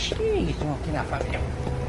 چی میگی تو که نفهمیدم؟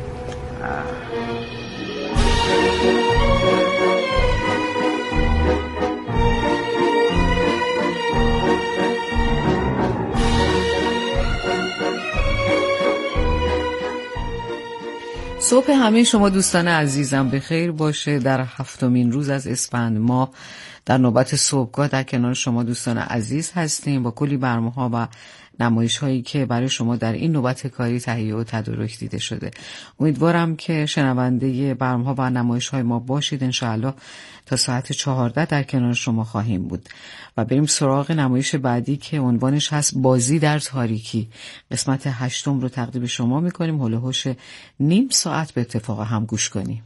صبح همه شما دوستان عزیزم به خیر باشه. در 7مین روز از اسفند ماه در نوبت صبحگاه در کنار شما دوستان عزیز هستیم با کلی برنامه‌ها و نمایش هایی که برای شما در این نوبت کاری تهیه و تدارک دیده شده. امیدوارم که شنونده برنامه‌ها و نمایش های ما باشید. انشاءالله تا ساعت 14 در کنار شما خواهیم بود و بریم سراغ نمایش بعدی که عنوانش هست بازی در تاریکی. قسمت 8 رو تقدیم شما میکنیم. هول و هوش نیم ساعت به اتفاق هم گوش کنیم.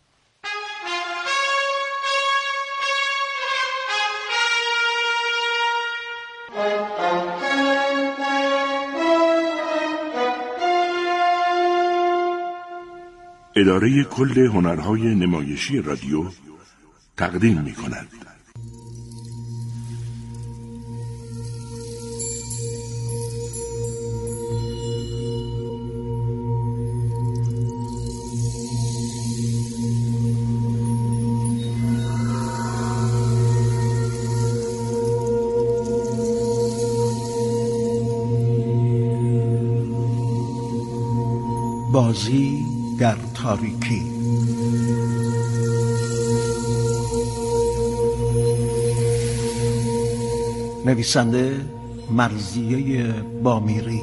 اداره کل هنرهای نمایشی رادیو تقدیم می کند. بازی در تاریکی. نویسنده مرضیه بامیری.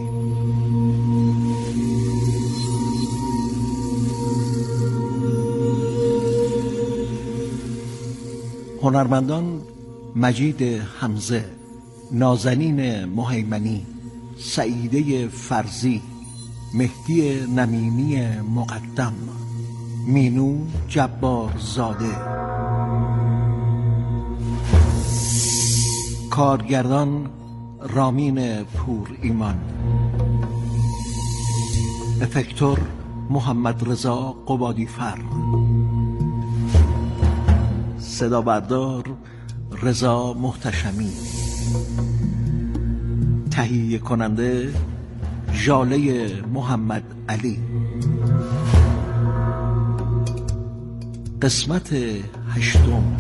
هنرمندان مجید حمزه، نازنین مهیمنی، سعیده فرزی، مهدی نمیمی مقدم، مینو جبارزاده. کارگردان رامین پور ایمان. افکتور محمد رضا قبادی فر. صدا بردار رضا محتشمی. تهیه کننده ژاله محمد علی. قسمت 8.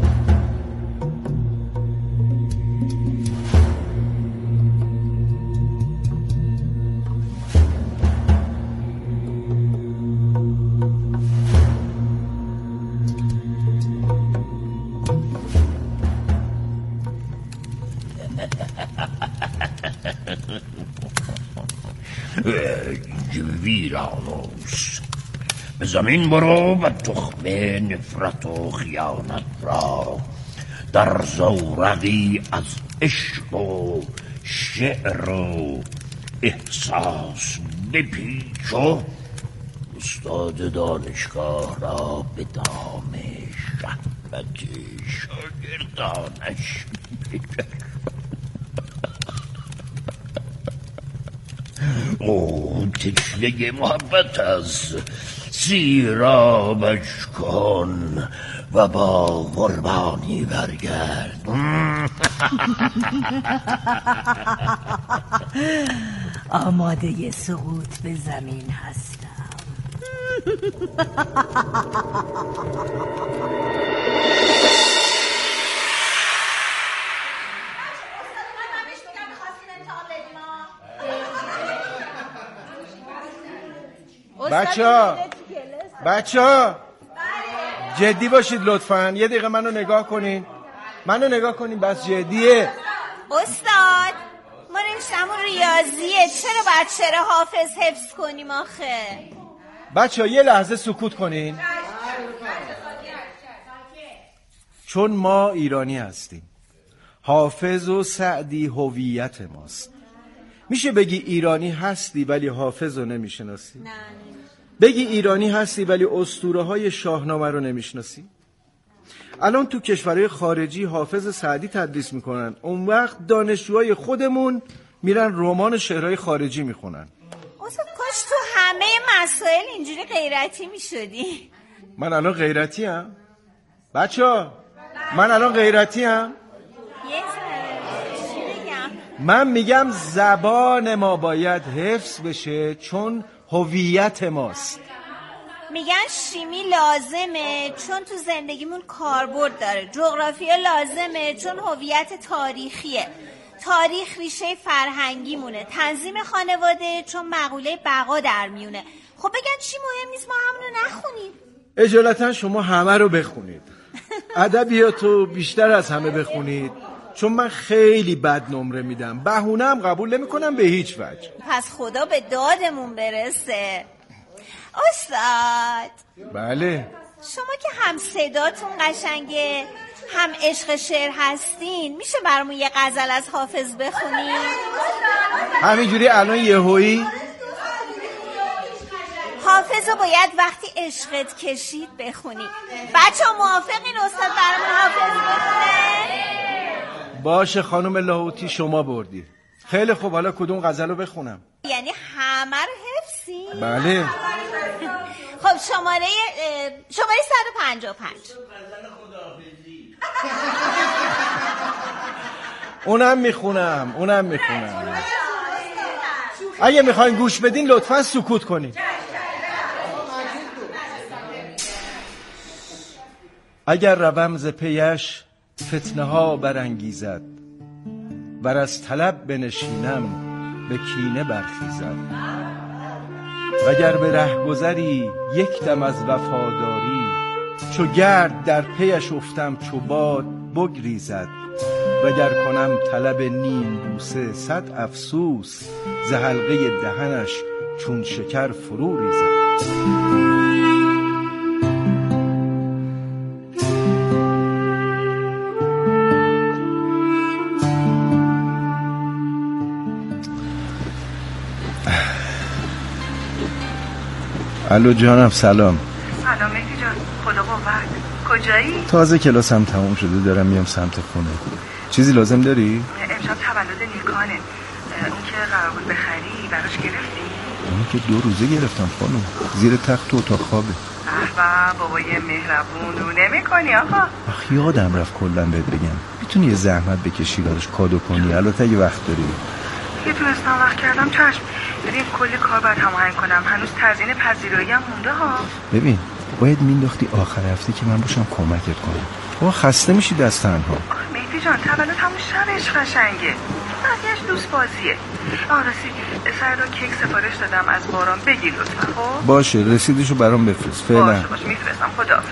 ویرانوس به زمین برو و تخم نفرت و خیانت را در زورقی از عشق و شعر و احساس بپیچ و استاد دانشگاه را به دام شهوت شاگردانش او تشنه محبت از سیرابش کن و با قربانی برگرد. آماده سقوط به زمین هستم. بچه ها جدی باشید لطفاً. یه دقیقه منو نگاه کنین. بس جدیه. استاد ما نوشتمون ریاضیه، چرا باید شعر حافظ حفظ کنیم آخه؟ بچه ها یه لحظه سکوت کنین. چون ما ایرانی هستیم، حافظ و سعدی هویت ماست. میشه بگی ایرانی هستی ولی حافظ رو نمیشناسی؟ نه. بگی ایرانی هستی ولی اسطوره های شاهنامه رو نمیشناسی؟ الان تو کشورهای خارجی حافظ سعدی تدریس میکنن، اون وقت دانشجوهای خودمون میرن رمان و شعرهای خارجی میخونن. استاد کاش تو همه مسائل اینجوری غیرتی میشدی. من الان غیرتی هم؟ بچه ها من الان غیرتی هم؟ یه ذره چی بگم؟ من میگم زبان ما باید حفظ بشه چون هویت ماست. میگن شیمی لازمه چون تو زندگیمون کاربرد داره، جغرافیا لازمه چون هویت تاریخیه، تاریخ ریشه فرهنگی مونه، تنظیم خانواده چون مقوله بقا در میونه. خب بگن چی مهم نیست ما همونو نخونیم؟ اجالتا شما همه رو بخونید، ادبیاتو بیشتر از همه بخونید، چون من خیلی بد نمره میدم، بهونه هم قبول نمی کنم به هیچ وجه. پس خدا به دادمون برسه. استاد بله، شما که هم صداتون قشنگه هم عشق شعر هستین، میشه برامون یه غزل از حافظ بخونین؟ همینجوری الان یهویی؟ حافظ رو باید وقتی عشقت کشید بخونی. بچه ها موافقین استاد برامون حافظ بخونه؟ باشه خانم لاهوتی، شما بردی. خیلی خوب، حالا کدوم غزل رو بخونم؟ یعنی همه رو حفظی؟ بله. خب شماره 155. اونم میخونم. اگه میخواین گوش بدین لطفا سکوت کنین. اگر روم ز پیش فتنه ها برانگیزد، ور از طلب بنشینم به کینه برخیزد، وگر به رهگذری یک دم از وفاداری، چو گرد در پیش افتم چو باد بگریزد، وگر کنم طلب نیم بوسه صد افسوس، ز حلقه دهنش چون شکر فرو ریزد. الو جانم، سلام. سلام مهدی جان، خدا قوت. کجایی؟ تازه کلاسم تموم شده، دارم میام سمت خونه. چیزی لازم داری؟ امشب تولد نیکانه، اون که قرار بود بخری براش گرفتی؟ اون که 2 روزه گرفتم خانم، زیر تخت و اتاق خوابه. احبا بابای مهربون، رو نمی کنی آقا؟ آخ یادم رفت کلن بهت بگم، میتونی یه زحمت بکشی براش کادو کنی، البته اگه وقت داری. یه تونستم وقت کردم چشم، ببین کلی کار باید هماهنگ کنم، هنوز تزیین پذیرایی هم مونده ها. ببین باید مینداختی آخر هفته که من باشم کمکت کنم، تو خسته میشی دست تنها. مهدی جان تولد همون شبش قشنگه، بعدیش دوست بازیه. راستی سردا کیک سفارش دادم از باران، بگیر لطفا. خب باشه، رسیدشو برام بفرست. فعلا باشه میفرستم. خداحافظ.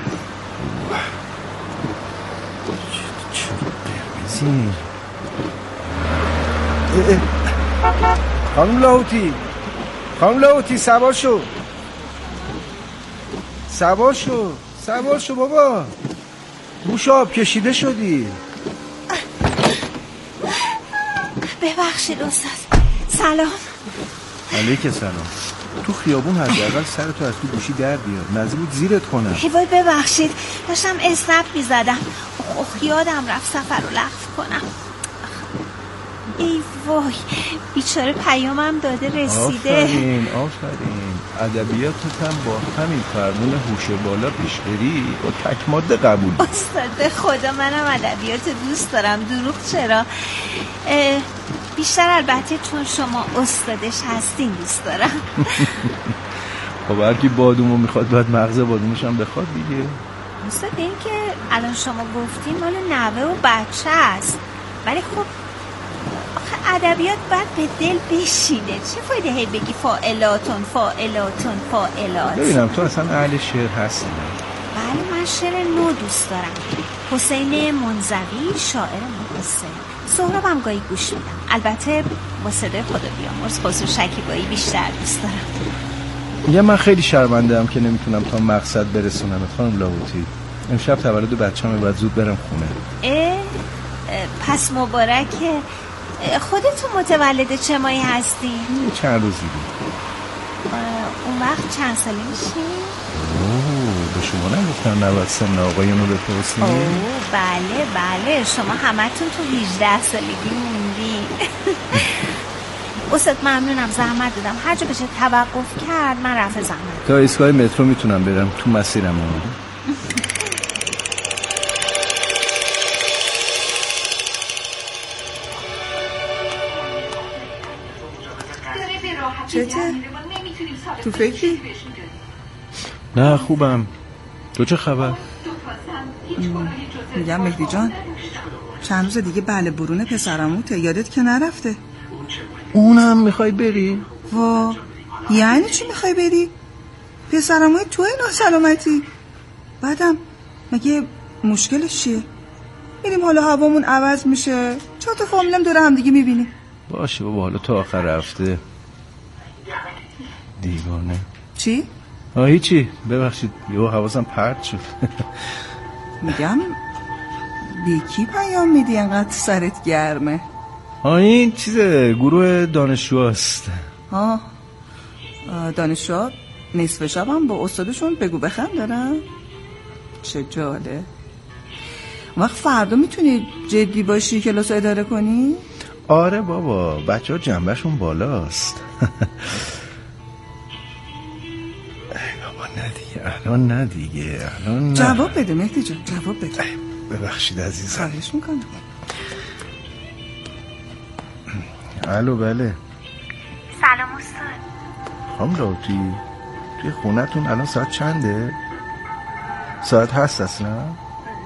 چه قرمزی. خانم لاهوتی سوار شو بابا، گوش آب کشیده شدی. ببخشید استاد. سلام. علیک سلام. تو خیابون حداقل سرتو از تو گوشی در بیار، نزدیک بود زیرت کنم. وای ببخشید، داشتم اسنپ می‌زدم، یادم رفت سفر رو لغو کنم. ای وای، بیچاره پیامم داده رسیده. آفرین. ادبیاتت هم با همین فرمون هوش بالا پیش بری با تک ماده قبول. استاد به خدا منم ادبیات دوست دارم، دروغ چرا؟ بیشتر البته چون شما استادش هستین دوست دارم. خب هر کی بادومو میخواد باید مغز بادومش هم بخواد دیگه. استاد این که الان شما گفتین مال نوه و بچه است، ولی خب آخه ادبیات باید به دل بشینه. چه فایده هی بگی فاعلاتون. ببینم تو اصلا اهل شعر هستی؟ بله من شعر نو دوست دارم. حسین منزوی شاعر محسن. سهرابم گاهی گوش میدم، البته با صدای خدا بیامرز خسرو شکیبایی بیشتر دوست دارم. یه من خیلی شرمنده‌ام که نمیتونم تا مقصد برسونم. خانم لاهوتی امشب تولد بچه‌مه، باید زود برم خونه. پس مبارکه. خودتون متولد چه ماهی هستی؟ چند روزی بود. اون وقت چند ساله میشی؟ به شما نگفتم 90 سن آقایونو بپرسیم؟ بله شما همتون تو 18 سالگی موندی. استاد ممنونم، زحمت دادم. هر جا بشه توقف کرد من رفع زحمت. تا ایستگاه مترو میتونم برم، تو مسیرم اومدم. چته؟ تو فکری؟ نه خوبم. تو چه خبر؟ میگم مهدی جان چند روز دیگه بله برون پسرموته، یادت که نرفته. اونم میخوای بری؟ وا یعنی چی میخوای بری؟ پسرموی توی ناسلامتی. بعدم مگه مشکلش چیه؟ میریم حالا هوامون عوض میشه، چهار تا فامیلم دور هم دیگه میبینیم. باشه بابا، حالا تا آخر هفته. دیوانه. چی؟ هیچی، ببخشید یهو حواسم پرت شد. میگم به کی پیام میدی انقدر سرت گرمه؟ این چیزه، گروه دانشجوهاست. دانشجوها نصف شبم با استادشون بگو بخم دارن؟ چه جاله. وقت فردا میتونی جدی باشی کلاس رو اداره کنی؟ آره بابا، بچه ها جنبشون بالاست. الان نه دیگه. جواب بده مهدی جان، جواب بده. ببخشید عزیزم. خواهش میکنم. الو بله. سلام استاد. خانم راوتی، توی خونتون الان ساعت چنده؟ ساعت هست اصلا؟ استاد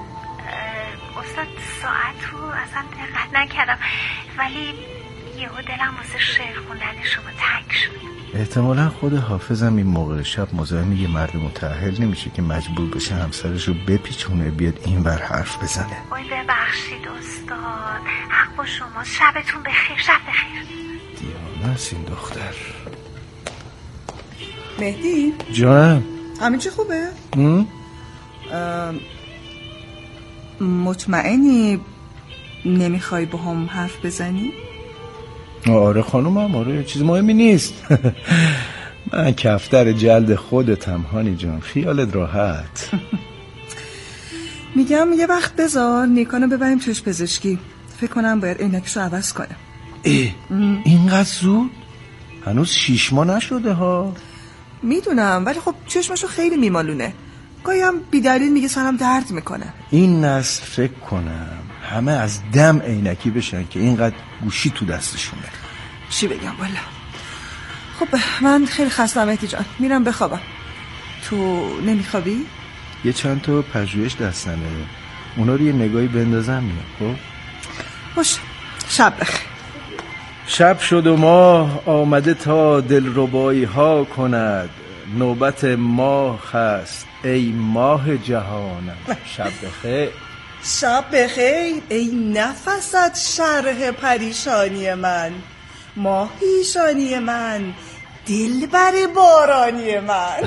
ساعت رو اصلا دقت نکردم، ولی یهو دلم واسه شعر خوندن شما تنگ شد. احتمالا خود حافظم این موقع شب مزاحم یه مرد متأهل نمیشه که مجبور بشه همسرشو بپیچونه بیاد اینور حرف بزنه. وای ببخشید استاد، حق با شما. شبتون بخیر. شب بخیر. دیوانه است این دختر. مهدی جانم، همین چی خوبه؟ مطمئنی نمیخوای با هم حرف بزنی؟ آره خانومم، آره چیز مهمی نیست. من کفتر جلد خودتم هانی جان، خیالت راحت. میگم یه وقت بذار نیکانو ببریم چشم پزشکی. فکر کنم باید عینکشو عوض کنه. اینقدر زود؟ هنوز 6 ماه نشده ها. میدونم، ولی خب چشمشو خیلی میمالونه. گاهی هم بی‌دلیل میگه سرم درد میکنه. این نسل فکر کنم همه از دم عینکی بشن که اینقدر گوشی تو دستشونه. چی بگم والا. خب من خیلی خستم مهدی جان، میرم بخوابم. تو نمیخوابی؟ یه چند تا پژوهش دستمه، اونا رو یه نگاهی بندازم میام. خب باشه، شب بخیر. شب شد و ماه آمده تا دلربایی ها کند، نوبت ماه هست ای ماه جهانم. شب بخیر. شب بخیر ای نفست شرح پریشانی من، ماه پیشانی من، دلبر بارانی من.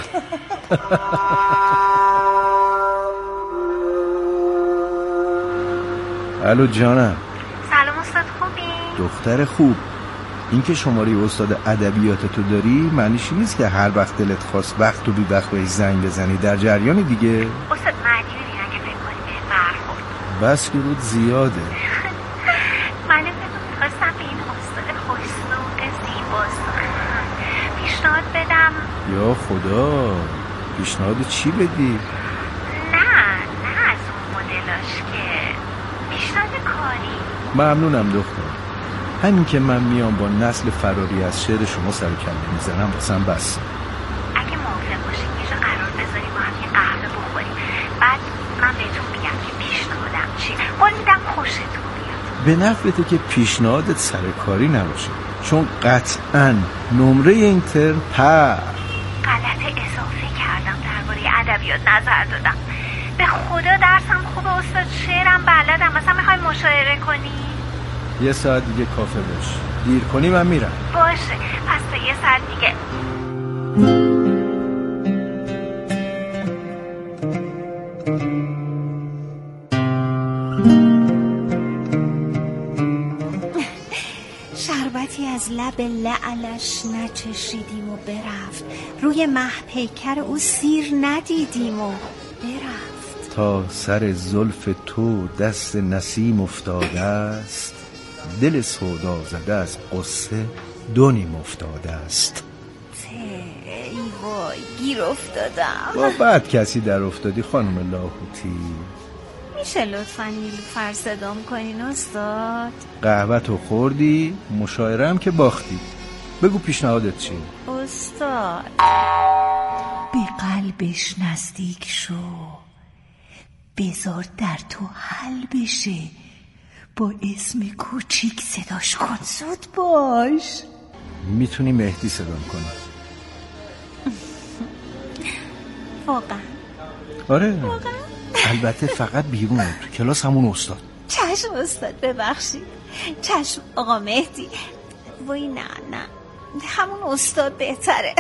الو جانم. سلام استاد، خوبی؟ دختر خوب، این که شماره استاد ادبیاتتو داری معنیش نیست که هر وقت دلت خواست وقت و بی وقت بهش زنگ بزنی. در جریانی دیگه. استاد مدیونی اگه فکر کنی به برخورد. بس که رود زیاده. من میخواستم به این استاد خوش‌ذوق زیبا سخن پیشنهاد بدم. یا خدا، پیشنهاد چی بدی؟ نه از اون مدلاش که پیشنهاد کاری. ممنونم دختر. همین که من میام با نسل فراری از شعر شما سر و کله میزنم واسم بس. اگه موافق باشی یه جا قرار بذاریم با هم یه قهوه بخوریم، بعد من بهتون میگم که پیشنهادم چی. قول میدم خوشتون بیاد. به نفعته که پیشنهادت سرکاری نباشه، چون قطعاً نمره این ترم غلط اضافه کردم، درباره ادبیات نظر دادم. به خدا درسم خوبه استاد، شعرم بلدم. مثلا میخوای مشاعره کنی؟ یه ساعت دیگه کافه باش، دیر کنی من میرم. باشه، پس تا یه ساعت دیگه. شربتی از لب لعلش نچشیدیم و برفت، روی مه پیکر او سیر ندیدیم و برفت. تا سر زلف تو دست نسیم افتاده است، دل سودا زده از قصه دو نیم افتاده است. ای وای گیر افتادم. با بعد کسی در افتادی خانم لاهوتی. میشه لطفا نیلوفر صدام کنین استاد؟ قهوه تو خوردی، مشاعره هم که باختی. بگو پیشنهادت چیه؟ استاد به قلبش نزدیک شو، بذار در تو حل بشه، با اسم کوچیک صداش کن، زود باش. میتونی مهدی صدا کنی؟ واقعا؟ آره واقعا؟ البته فقط بیرون تو کلاس همون استاد. چشم استاد، ببخشید. چشم آقا مهدی. وای نه همون استاد بهتره.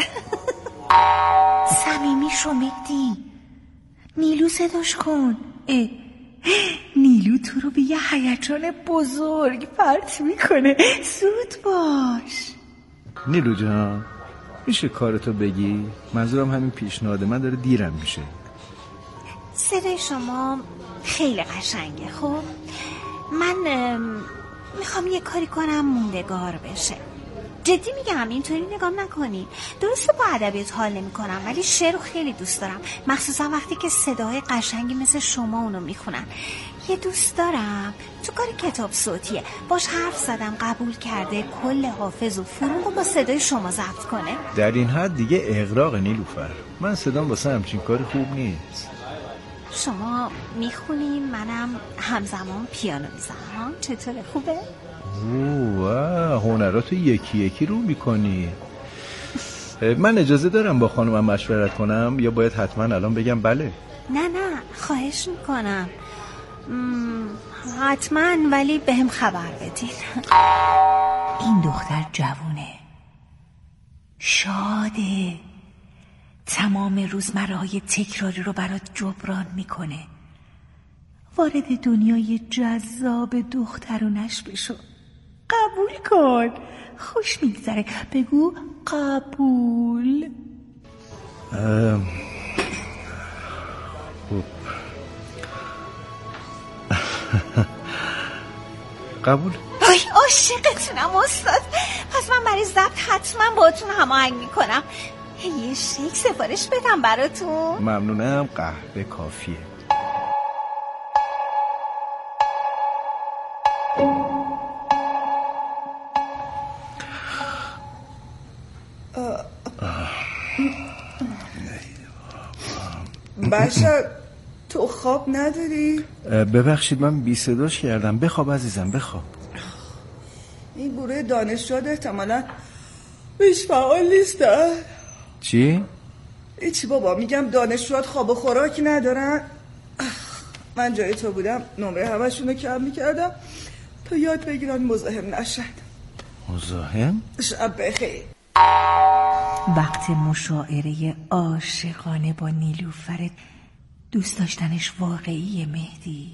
صمیمی شو مهدی، نیلو صداش کن. نیلو تو رو به یه هیجان بزرگ پرت میکنه، زود باش. نیلو جان میشه کارتو بگی؟ منظورم همین پیشنهاده، من داره دیرم میشه. صدای شما خیلی قشنگه. خب من میخوام یه کاری کنم موندگار بشه. جدی میگم، اینطوری نگام نکنی. درسته با ادبیات حال نمی کنم، ولی شعر رو خیلی دوست دارم، مخصوصا وقتی که صداهای قشنگی مثل شما اونو میخونن. یه دوست دارم تو کار کتاب صوتیه، باش حرف زدم، قبول کرده کل حافظ و فروغ رو با صدای شما ضبط کنه. در این حد دیگه اغراق نیلوفر، من صدام واسه همچین کاری خوب نیست. شما میخونین، منم همزمان پیانو میزنم. چطوره، خوبه؟ اوه هنراتو یکی یکی رو میکنی. من اجازه دارم با خانومم مشورت کنم یا باید حتما الان بگم بله؟ نه خواهش میکنم، حتما، ولی به هم خبر بدین. این دختر جوونه، شاده، تمام روزمره‌های تکراری رو برات جبران میکنه. وارد دنیای جذاب دخترونش بشو، قبول کن، خوش میگذره. بگو قبول. قبول. وای عاشقتونم استاد. پس من برای ضبط حتما باهاتون هماهنگ میکنم. یه شیک سفارش بدم براتون؟ ممنونم، قهوه کافیه. بشر تو خواب نداری؟ ببخشید من بی صداش کردم. بخواب عزیزم بخواب. این گروه دانشجویان احتمالاً بیش فعال نیستن. چی؟ ایچی بابا، میگم دانشجویان خواب و خوراکی ندارن. من جای تو بودم نمره همشونو کم میکردم تا یاد بگیرن مزاحم نشن. مزاحم؟ شب بخیر. وقت مشاعره عاشقانه با نیلوفر، دوست داشتنش واقعیه مهدی.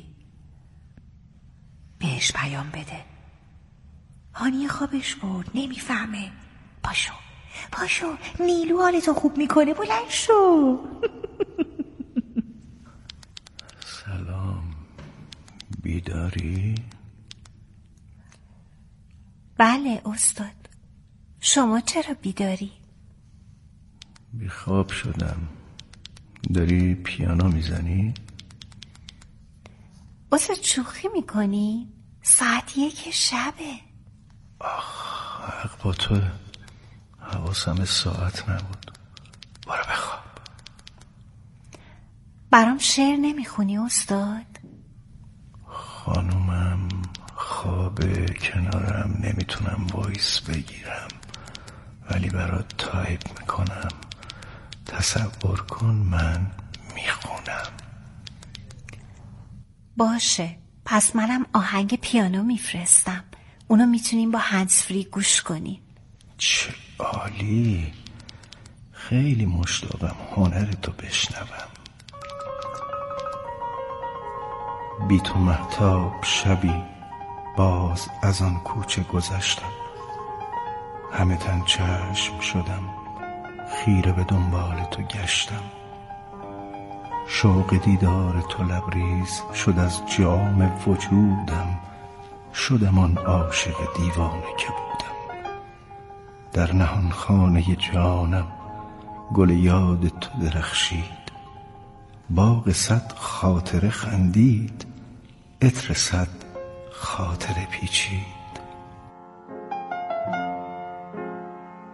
بهش پیام بده. هانی خوابش برد، نمیفهمه. پاشو نیلو حالتو خوب میکنه، بلند شو. سلام، بیداری؟ بله استاد، شما چرا بیداری؟ بیخواب شدم. داری پیانو میزنی؟ استاد شوخی میکنی؟ ساعت 1 شبه. حق با تو، حواسم ساعت نبود. برو بخواب. برام شعر نمیخونی استاد؟ خانومم خوابه، کنارم نمیتونم وایس بگیرم، ولی برات تایپ میکنم. تصور کن من میخونم. باشه، پس منم آهنگ پیانو میفرستم، اونو میتونیم با هندزفری گوش کنیم. چه عالی، خیلی مشتاقم هنرتو بشنوم. بی تو مهتاب شبی باز از آن کوچه گذشتم، همه تن چشم شدم، خیره به دنبال تو گشتم. شوق دیدار تو لبریز شد از جام وجودم، شدم آن عاشق دیوانه که بودم. در نهان خانه جانم گل یاد تو درخشید، باغ صد خاطره خندید، عطر صد خاطره پیچید.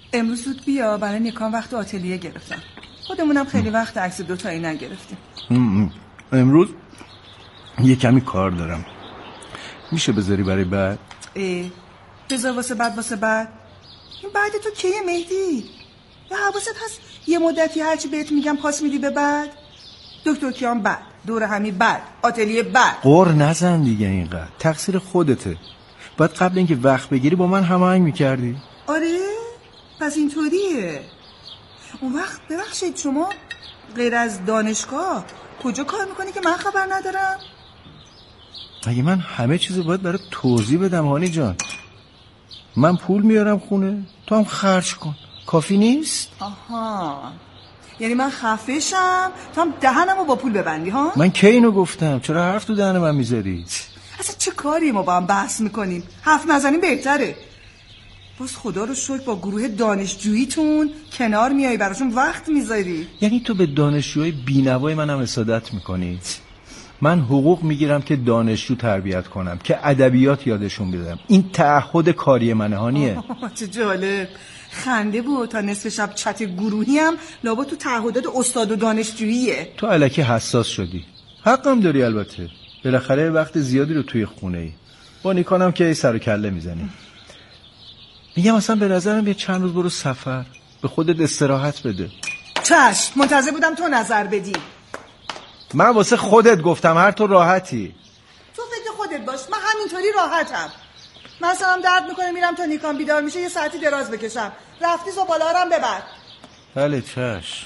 امروز زود بیا، برای نیکان وقت آتلیه گرفتم. خودمونم خیلی وقت عکس دوتایی نگرفتیم. امروز یه کمی کار دارم. میشه بذاری برای بعد؟ بذار واسه بعد. این بعد تو کیه مهدی؟ یا حواست هست یه مدتی هرچی بهت میگم پاس میدی به بعد؟ دکتر کیان بعد، دور همی بعد، آتلیه بعد. قر نزن دیگه، اینقدر تقصیر خودته. باید قبل اینکه وقت بگیری با من هماهنگ میکردی. آره؟ پس اینطوریه. اون وقت ببخشید شما غیر از دانشگاه کجا کار میکنی که من خبر ندارم؟ اگه من همه چیزو باید برای توضیح بدم هانی جان. من پول میارم خونه، تو هم خرج کن. کافی نیست؟ آها، یعنی من خفشم تو هم دهنمو با پول ببندی ها؟ من کی اینو گفتم؟ چرا حرف تو دهن من میذاری؟ اصلا چه کاری ما با هم بحث میکنیم؟ حرف نزنیم بهتره. باز خدا رو شکر با گروه دانشجوییتون کنار میای، براشون وقت میذاری. یعنی تو به دانشجوهای بینوای منم حسادت میکنی؟ من حقوق میگیرم که دانشجو تربیت کنم، که ادبیات یادشون بدم. این تعهد کاری منه هانیه. چه جالب، خنده بود تا نصف شب چت گروهی هم لابا تو تعهدات استاد و دانشجوییه. تو الکی حساس شدی. حقم داری البته، بالاخره وقت زیادی رو توی خونه ای. با نیکانم که سر و کله میزنی. میگم اصلا به نظرم یه چند روز برو سفر، به خودت استراحت بده. چشم، منتظر بودم تو نظر بدی. من واسه خودت گفتم، هر تو راحتی. تو فکر خودت باش، من همینطوری راحتم. من سرم درد میکنه میرم تا نیکان بیدار میشه یه ساعتی دراز بکشم. رفتی زباله‌هارم ببر. بله چشم.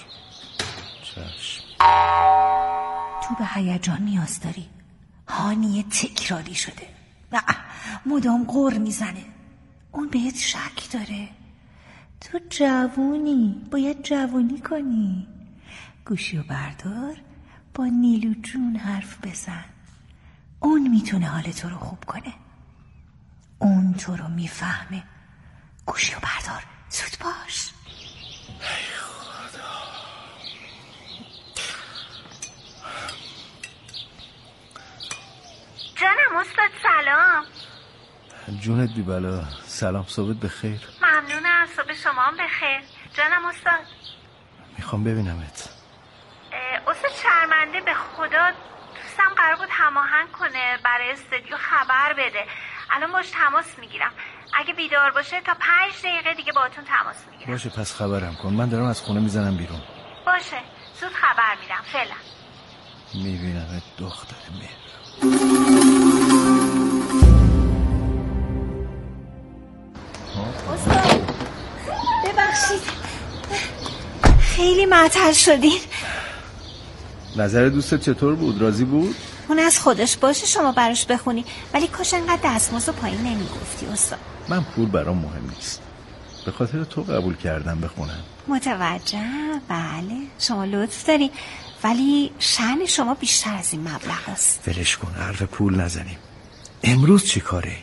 تو به هیجان نیاز داری. هانی تکراری شده. نه، مدام غر میزنه. اون بهت شک داره. تو جوونی، باید جوونی کنی. گوشیو بردار، با نیلو جون حرف بزن. اون میتونه حال تو رو خوب کنه. اون تو رو میفهمه. گوشیو بردار، زود باش. ای خدا. جانم استاد، سلام. جونت بی بلا. سلام، صبحت بخیر. ممنونم، صبح شما هم بخیر. جانم استاد، میخوام ببینمت. استاد شرمنده، به خدا دوستم قرار بود هماهنگ کنه برای استودیو خبر بده. الان باش تماس میگیرم. اگه بیدار باشه تا 5 دقیقه دیگه باهاتون تماس میگیرم. باشه، پس خبرم کن. من دارم از خونه میزنم بیرون. باشه، زود خبر میدم. فعلا. میبینمت دختر مهر. استاد ببخشید، خیلی معطل شدین. نظر دوستت چطور بود؟ راضی بود؟ اون از خودش باشه شما براش بخونی، ولی کاش انقدر دستمزد پایین نمیگفتی استاد. من پول برام مهم نیست، به خاطر تو قبول کردم بخونم. متوجهم، بله شما لطف داری، ولی شأن شما بیشتر از این مبلغ است. ولش کن، حرف پول نزنیم. امروز چی کاره؟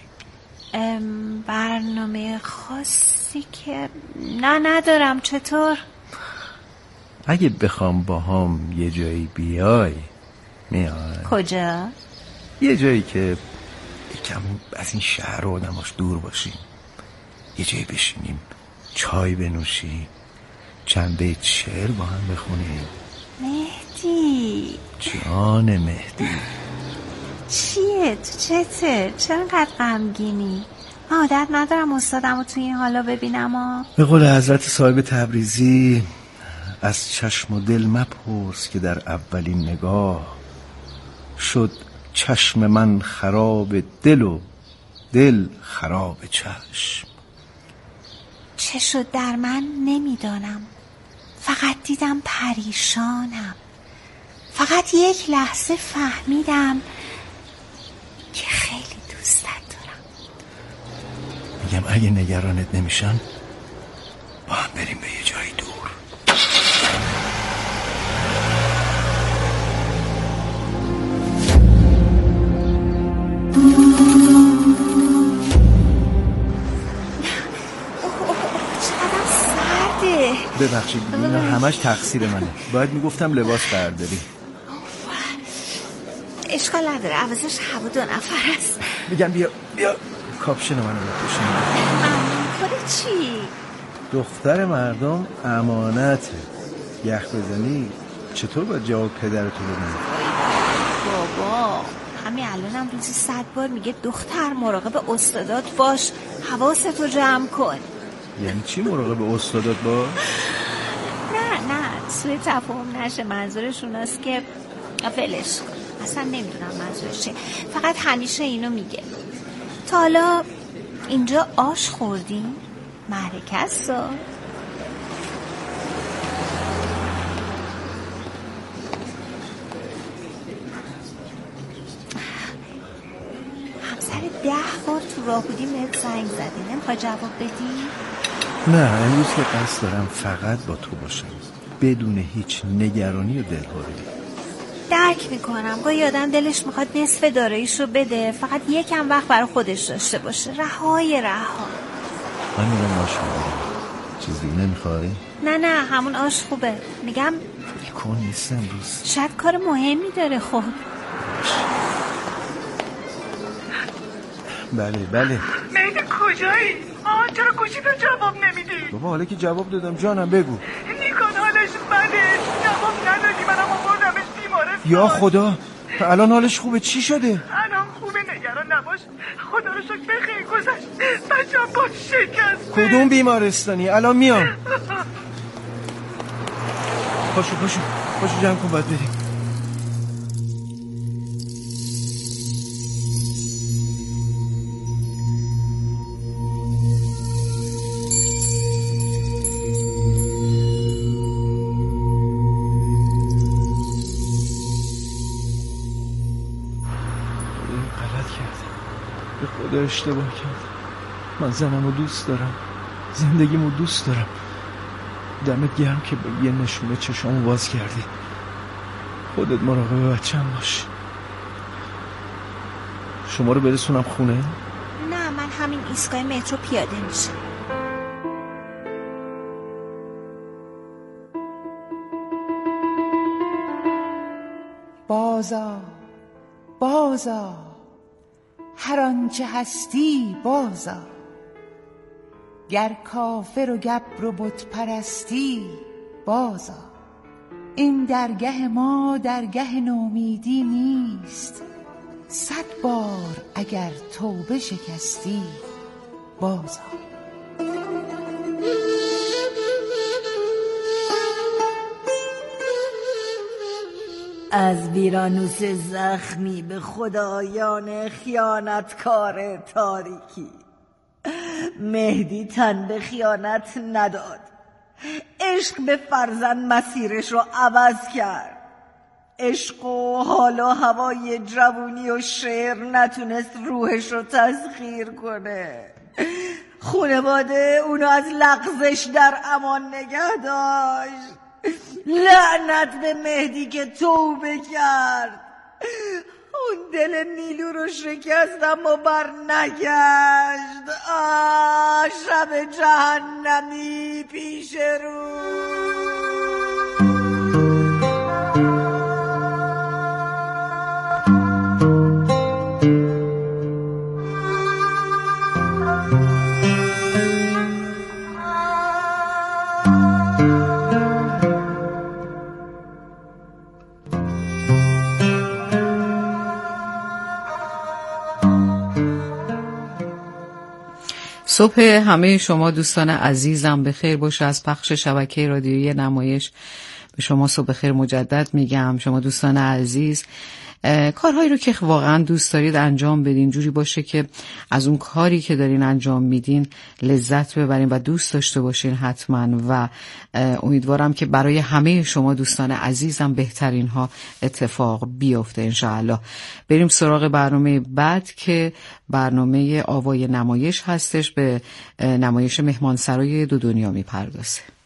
برنامه خاصی که ندارم. چطور؟ اگه بخوام با هم یه جایی بیای میای. کجا؟ یه جایی که یکم از این شهر و آدماش دور باشیم، یه جایی بشینیم چای بنوشیم، چند بیت شعر با هم بخونیم. مهدی جان مهدی، چیه؟ تو چته؟ چرا انقدر غمگینی؟ من عادت ندارم استادم رو توی این حالا ببینم. به قول حضرت صاحب تبریزی، از چشم و دل مپرس که در اولین نگاه شد چشم من خراب دل و دل خراب چشم. چه شد در من نمیدانم، فقط دیدم پریشانم. فقط یک لحظه فهمیدم که خیلی دوستت دارم. میگم اگه نگرانت نمیشن با هم بریم به یه جایی دور. ببخشید، اینا همش تقصیر منه. باید میگفتم لباس برداری. اشکال نداره، عوضش هوا 2 نفر است. میگم بیا کاپشن منو بپوشیم. خودت چی؟ دختر مردم امانته. یخ بزنی چطور باید جواب پدرتو بدی؟ بابا همین الانم روزی 100 بار میگه دختر مراقب استادات باش، حواستو جمع کن. یعنی چی مراقب استادات باش؟ نه سوء تفاهم نشه، منظورشون است که ولش کن، اصلا نمیدونم منظورش چیه، فقط همیشه اینو میگه. تا حالا اینجا آش خوردیم؟ معرکه است. همسر 10 بار تو راه بودیم بهت زنگ زدی، نمیخوای جواب بدی؟ نه امروز که قصد دارم فقط با تو باشم، بدون هیچ نگرانی و دلهوری. درک میکنم، گاهی آدم دلش میخواد نصف داراییشو بده، فقط یکم وقت برای خودش داشته باشه. رها من میرم آش میبرم. چیز دیگه نمیخوای؟ نه همون آش خوبه. میگم کن نیست امروز، شاید کار مهمی داره. خب بله. مهدی کجایی؟ چرا گوشی به جواب نمیدی؟ بابا حالا که جواب دادم جانم بگو. نیکان حالش بده، جواب ندادی، منم آوردمش بیمارستان. یا خدا، الان حالش خوبه؟ چی شده؟ الان خوبه، نگران نباش، خدا رو شکر بخیر گذشت. بچه‌م با شکست. کدوم بیمارستانی؟ الان میام. پاشو جمع کن باید بریم. به خدا اشتباه کرد. من زنمو دوست دارم، زندگیمو دوست دارم. دمت گرم که با یه نشونه چشامو باز کردی. خودت مراقب بچه‌م باش. شما رو برسونم خونه؟ نه من همین ایستگاه مترو پیاده میشم. بازا هر آنچه هستی بازا، گر کافر و گبر و بت پرستی بازا. این درگه ما درگه نومیدی نیست، 100 بار اگر توبه شکستی بازا. از ویرانوس زخمی به خدایان خیانتکار تاریکی، مهدی تن به خیانت نداد، عشق به فرزند مسیرش رو عوض کرد. عشق و حال و هوای جوونی و شعر نتونست روحش رو تسخیر کنه. خانواده اونو از لغزش در امان نگه داشت. لعنت به مهدی که توبه کرد. اون دل نیلو رو شکستم و بر نگشت. شب جهنمی پیش رو. صبح همه شما دوستان عزیزم بخیر باشه. از پخش شبکه رادیویی نمایش به شما صبح خیر مجدد میگم. شما دوستان عزیز کارهایی رو که واقعا دوست دارید انجام بدین جوری باشه که از اون کاری که دارین انجام میدین لذت ببرین و دوست داشته باشین حتما، و امیدوارم که برای همه شما دوستان عزیزم بهترین ها اتفاق بیفته انشاءالله. بریم سراغ برنامه بعد که برنامه آوای نمایش هستش. به نمایش مهمانسرای دو دنیا میپردازه.